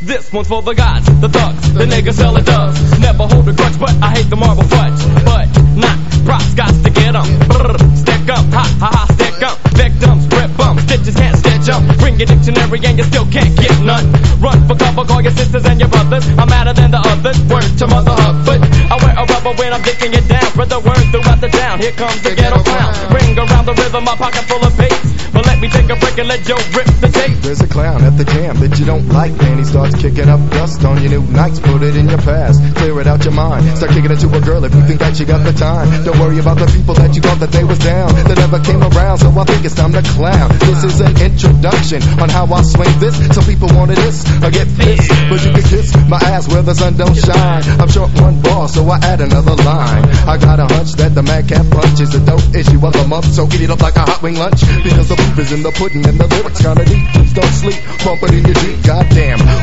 This one's for the guys, the thugs, the niggas selling doves. Never hold a grudge, but I hate the marble fudge. But not props, got to get 'em. Stick 'em, ha ha ha, stick 'em. Victims, rip 'em, stitches can't stitch 'em. Bring your dictionary and you still can't get none. Run for cover, call your sisters and your brothers. I'm madder than the others, word to Mother Hubbard. I wear a rubber when I'm dicking it down. Spread the word throughout the town. Here comes the ghetto clown. Ring around the rhythm, my pocket full of bass. But let me take a break and let Joe rip the tape. There's a clown at the jam that you don't like, man. He starts kicking up dust on your new nights. Put it in your past, clear it out your mind. Start kicking it to a girl if you think that you got the time. Don't worry about the people that you thought that they was down, that never came around, so I think it's time to clown. This is an introduction on how I swing this. Some people wanted this, I get this, but you can kiss my ass where the sun don't shine. I'm short one bar, so I add another line. I got a hunch that the Madcap Punch is the dope issue of the month, so eat it up like a hot wing lunch. Because the proof is in the pudding and the lyrics kinda deep. Please don't sleep, bump it in your Jeep. Goddamn,